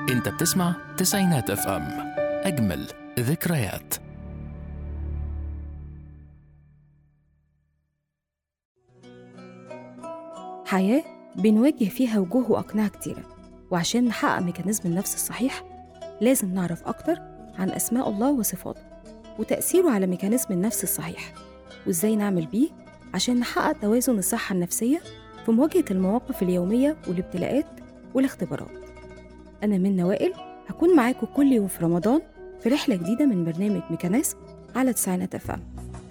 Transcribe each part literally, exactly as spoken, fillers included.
انت بتسمع تسعينات اف ام، اجمل ذكريات. حياة بنواجه فيها وجوه وأقنعة كتيرة، وعشان نحقق ميكانيزم النفس الصحيح لازم نعرف أكتر عن أسماء الله وصفاته وتأثيره على ميكانيزم النفس الصحيح، وإزاي نعمل بيه عشان نحقق توازن الصحة النفسية في مواجهة المواقف اليومية والابتلاءات والاختبارات. أنا منى وائل، هكون معاكم كل يوم في رمضان في رحلة جديدة من برنامج ميكانيزم على تسعينات اف ام.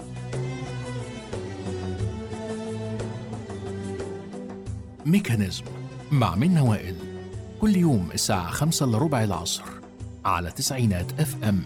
ميكانيزم مع منى وائل، كل يوم الساعة خمسة إلا ربع العصر على تسعينات اف ام.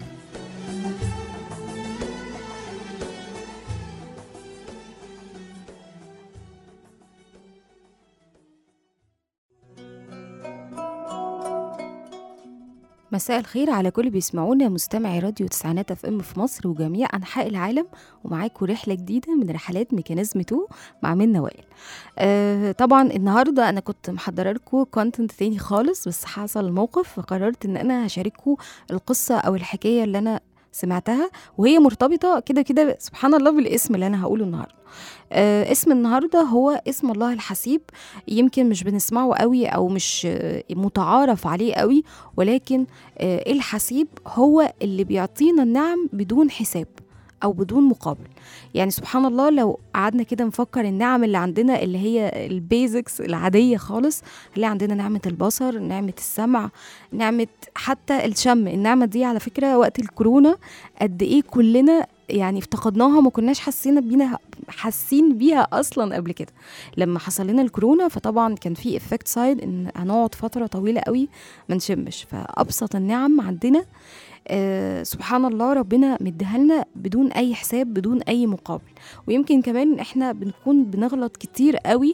مساء الخير على كل بيسمعونا مستمعي راديو تسعينات اف ام في مصر وجميع انحاء العالم، ومعاكم رحله جديده من رحلات ميكانيزم اتنين مع منى وائل. آه طبعا النهارده انا كنت محضره لكم كونتنت تاني خالص، بس حصل موقف فقررت ان انا هشارككم القصه او الحكايه اللي انا سمعتها، وهي مرتبطه كده كده سبحان الله بالاسم اللي انا هقوله النهارده. آه اسم النهارده هو اسم الله الحسيب. يمكن مش بنسمعه قوي او مش آه متعارف عليه قوي، ولكن آه الحسيب هو اللي بيعطينا النعم بدون حساب او بدون مقابل. يعني سبحان الله لو قعدنا كده نفكر النعم اللي عندنا اللي هي البيزكس العاديه خالص، اللي عندنا نعمه البصر، نعمه السمع، نعمه حتى الشم. النعمه دي على فكره وقت الكورونا قد ايه كلنا يعني افتقدناها، ما كناش حاسين بينا حاسين بيها اصلا قبل كده. لما حصل لنا الكورونا فطبعا كان في افكت سايد ان هنقعد فتره طويله قوي ما نشمش. فابسط النعم عندنا آه سبحان الله ربنا مديها لنا بدون اي حساب بدون اي مقابل. ويمكن كمان احنا بنكون بنغلط كتير قوي،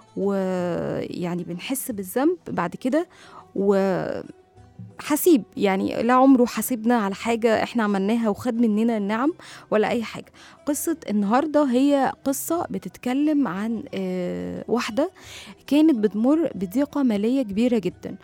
ويعني بنحس بالذنب بعد كده، و حسيب يعني لا عمره حاسبنا على حاجة احنا عملناها وخد مننا النعم ولا اي حاجة. قصة النهاردة هي قصة بتتكلم عن اه واحدة كانت بتمر بضيقة مالية كبيرة جدا،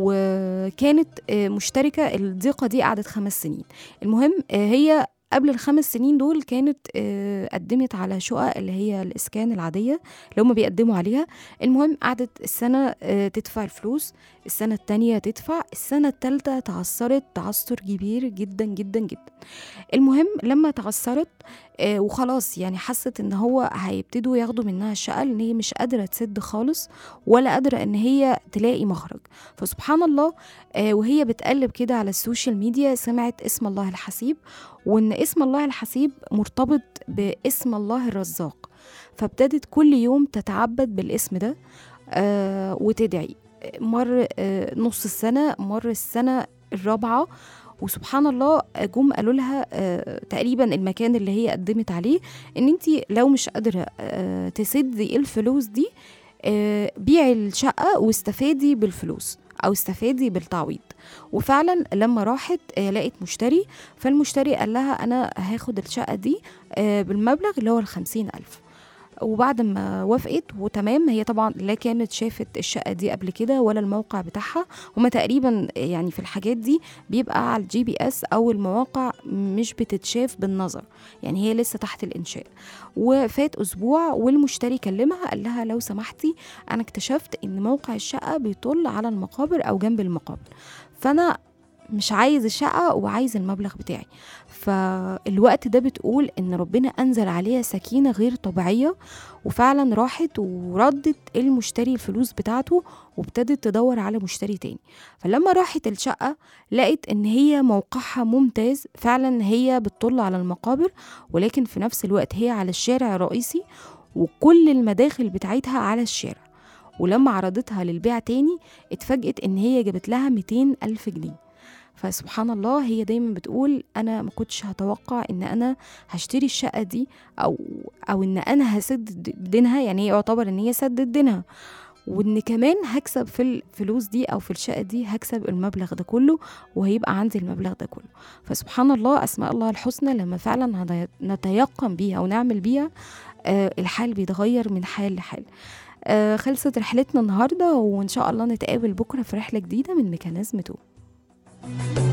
وكانت اه مشتركة. الضيقة دي قعدت خمس سنين. المهم اه هي قبل الخمس سنين دول كانت آه قدمت على شقق اللي هي الإسكان العادية اللي هم بيقدموا عليها. المهم قعدت السنة آه تدفع الفلوس، السنة التانية تدفع، السنة التالتة تعثرت تعثر كبير جدا جدا جدا. المهم لما تعثرت آه وخلاص يعني حست ان هو هيبتدوا ياخدوا منها الشقة، لان هي مش قادرة تسد خالص ولا قادرة ان هي تلاقي مخرج. فسبحان الله آه وهي بتقلب كده على السوشيال ميديا سمعت اسم الله الحسيب، وان اسم الله الحسيب مرتبط باسم الله الرزاق. فابتدت كل يوم تتعبد بالاسم ده آه وتدعي. مر آه نص السنة، مر السنة الرابعة، وسبحان الله جم قالوا لها آه تقريبا المكان اللي هي قدمت عليه ان انتي لو مش قادرة آه تسدي الفلوس دي آه بيعي الشقة واستفادي بالفلوس او استفادي بالتعويض. وفعلا لما راحت آه لقيت مشتري، فالمشتري قال لها انا هاخد الشقة دي آه بالمبلغ اللي هو الخمسين الف. وبعد ما وافقت وتمام، هي طبعا لا كانت شافت الشقة دي قبل كده ولا الموقع بتاعها. هما تقريبا يعني في الحاجات دي بيبقى على الجي بي اس او المواقع مش بتتشاف بالنظر، يعني هي لسه تحت الانشاء. وفات اسبوع والمشتري كلمها قال لها لو سمحتي انا اكتشفت ان موقع الشقة بيطل على المقابر او جنب المقابر، فانا مش عايز الشقة وعايز المبلغ بتاعي. فالوقت ده بتقول ان ربنا انزل عليها سكينة غير طبيعية، وفعلا راحت وردت المشتري الفلوس بتاعته وابتدت تدور على مشتري تاني. فلما راحت الشقة لقيت ان هي موقعها ممتاز، فعلا هي بتطل على المقابر ولكن في نفس الوقت هي على الشارع الرئيسي وكل المداخل بتاعتها على الشارع. ولما عرضتها للبيع تاني اتفاجئت ان هي جابت لها مئتين ألف جنيه. فسبحان الله هي دايما بتقول انا ما كنتش هتوقع ان انا هشتري الشقة دي او او ان انا هسدد دينها، يعني هي يعتبر ان هي سدد دينها، وان كمان هكسب في الفلوس دي او في الشقة دي هكسب المبلغ ده كله وهيبقى عندي المبلغ ده كله. فسبحان الله اسماء الله الحسنى لما فعلا نتيقن بيها ونعمل بيها آه الحال بيتغير من حال لحال. آه خلصت رحلتنا النهاردة، وإن شاء الله نتقابل بكرة في رحلة جديدة من ميكانيزم اتنين. السلامة.